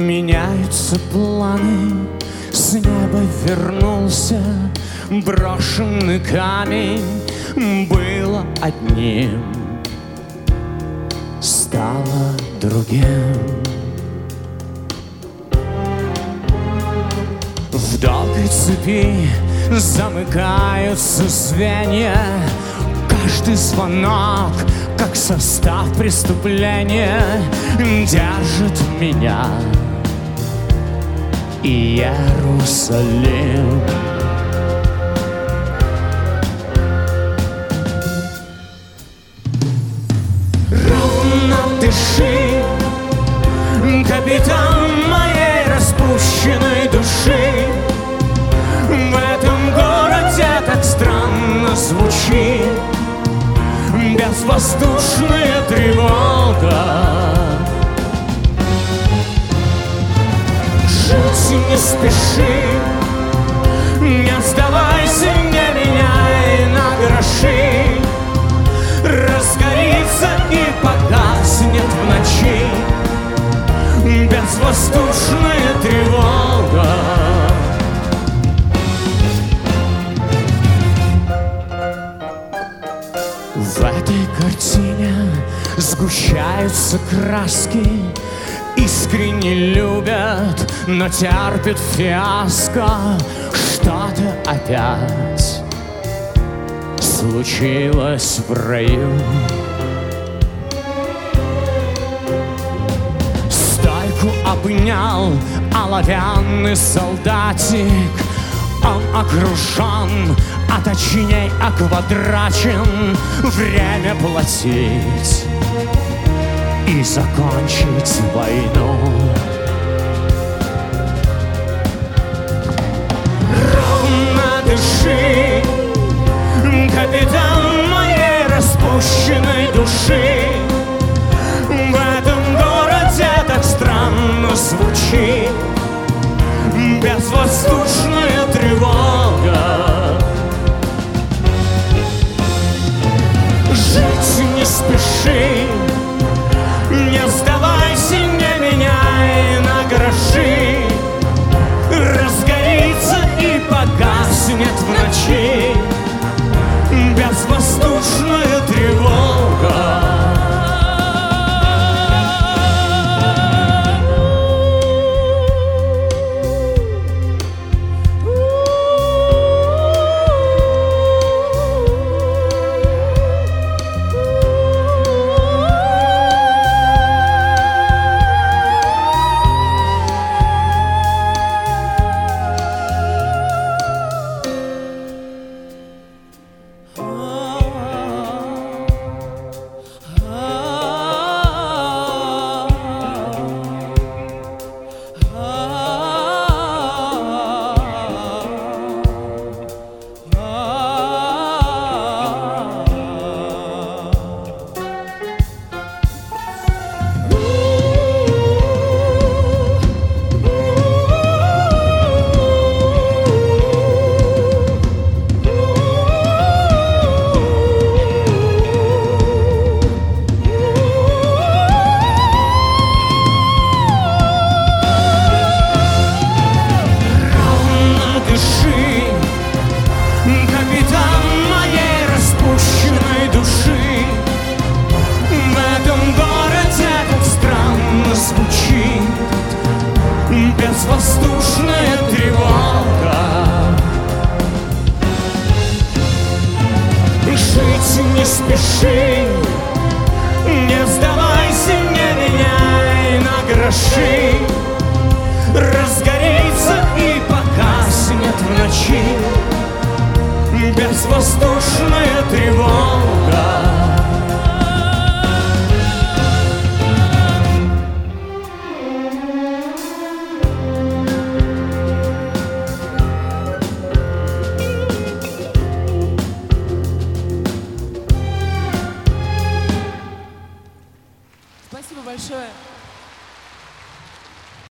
Меняются планы, с неба вернулся брошенный камень. Было одним, стало другим. В долгой цепи замыкаются звенья. Каждый звонок, как состав преступления, держит меня и Иерусалим. Ровно дыши, капитан моей распущенной души. В этом городе так странно звучит безвоздушная тревога. Жить не спеши, не сдавайся, не меняй на гроши. Разгорится и погаснет в ночи безвоздушная тревога. В этой картине сгущаются краски. Искренне любят, но терпят фиаско. Что-то опять случилось в раю. Стойку обнял оловянный солдатик. Он окружен, а точнее оквадрачен. Время платить и закончить войну. Ровно дыши, капитан моей распущенной души. В этом городе так странно звучит безвоздушная тревога. Жить не спеши, не сдавайся, не меняй на гроши. Разгорится и погаснет в ночи безвоздушная тревога. Безвоздушная тревога. Жить не спеши, не сдавайся, не меняй на гроши. Разгорится и погаснет в ночи безвоздушная тревога. Спасибо большое.